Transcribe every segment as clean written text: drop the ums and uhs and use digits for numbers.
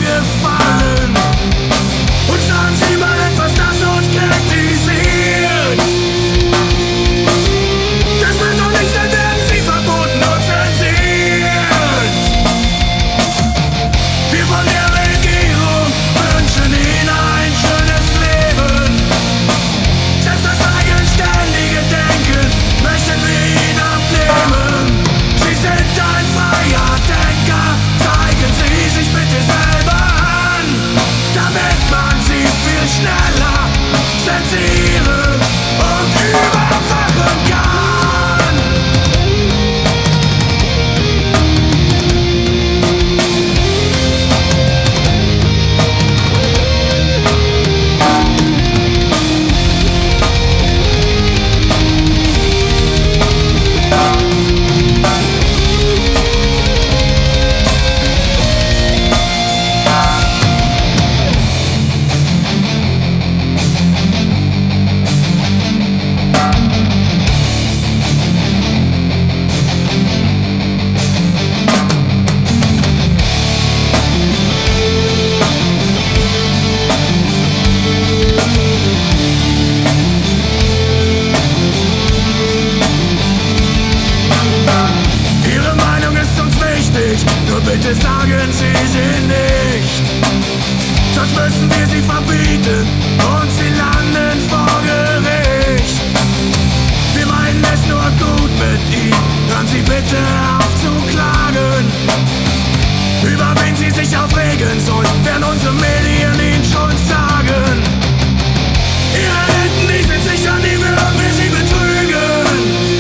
gefallen. Und sagen Sie mal etwas, das uns kritisiert. Das wird doch nicht, dann werden Sie verboten und zensiert. Wir von der Regierung wünschen Ihnen ein schönes Leben. Selbst das eigenständige Denken möchten wir Ihnen abnehmen. Sie sind ein freier Denker, zeigen Sie sich bitte selber an, damit man Sie viel schneller zensieren und überwachen kann. Nur bitte sagen Sie sie nicht, sonst müssen wir sie verbieten und sie landen vor Gericht. Wir meinen es nur gut mit Ihnen, hören Sie bitte auf zu klagen. Über wen Sie sich aufregen sollen, werden unsere Medien Ihnen schon sagen. Ihre Renten, die sind sicher, nie würden wir sie betrügen.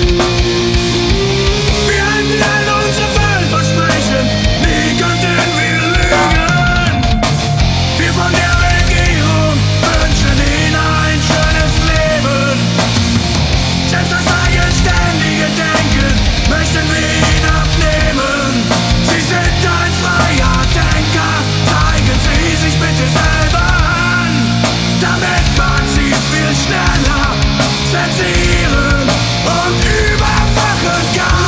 Wir halten all unsere Wahlversprechen, nie könnten wir lügen. Wir von der Regierung wünschen Ihnen ein schönes Leben. Selbst das eigenständige Denken möchten wir Ihnen abnehmen. Sie sind ein freier Denker, zeigen Sie sich bitte selber an, damit man Sie viel schneller zensieren und überwachen kann.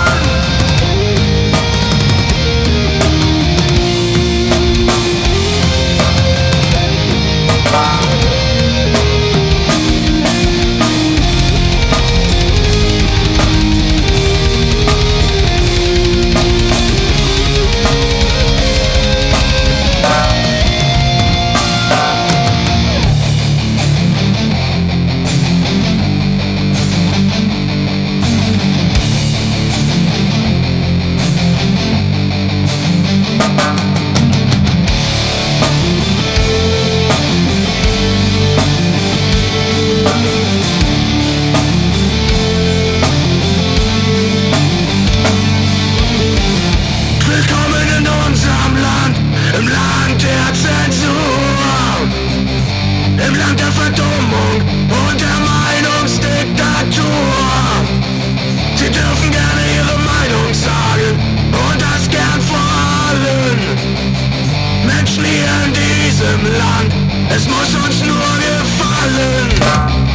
Willkommen in unserem Land, im Land der Zensur, im Land der Verdummung und der Meinungsdiktatur. Sie dürfen gerne Ihre Meinung sagen und das gern vor allen Menschen hier in diesem Land. Es muss uns nur gefallen.